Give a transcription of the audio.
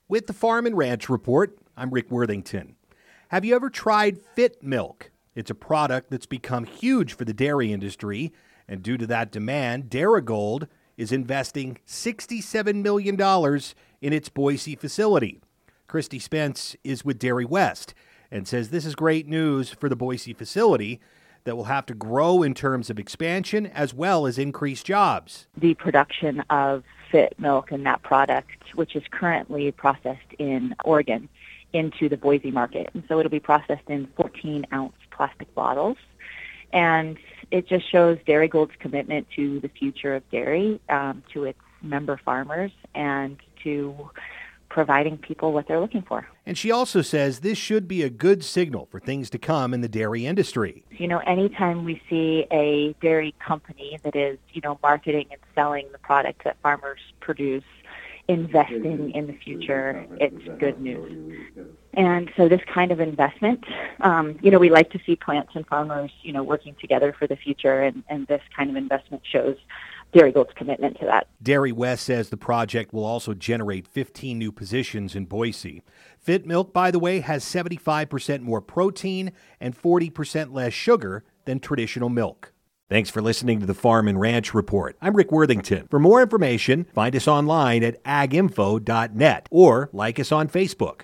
With the Farm and Ranch Report, I'm Rick Worthington. Have you ever tried Fit Milk? It's a product that's become huge for the dairy industry, and due to that demand, Darigold is investing $67 million in its Boise facility. Christy Spence is with Dairy West and says this is great news for the Boise facility that will have to grow in terms of expansion as well as increase jobs. The production of Fit Milk and that product, which is currently processed in Oregon, into the Boise market. And so it'll be processed in 14-ounce plastic bottles. And it just shows Darigold's commitment to the future of dairy, to its member farmers, and to providing people what they're looking for. And she also says this should be a good signal for things to come in the dairy industry. You know, anytime we see a dairy company that is, marketing and selling the product that farmers produce, investing in the future, it's good news. And so this kind of investment, we like to see plants and farmers, working together for the future, and this kind of investment shows Darigold's commitment to that. Dairy West says the project will also generate 15 new positions in Boise. Fit Milk, by the way, has 75% more protein and 40% less sugar than traditional milk. Thanks for listening to the Farm and Ranch Report. I'm Rick Worthington. For more information, find us online at aginfo.net or like us on Facebook.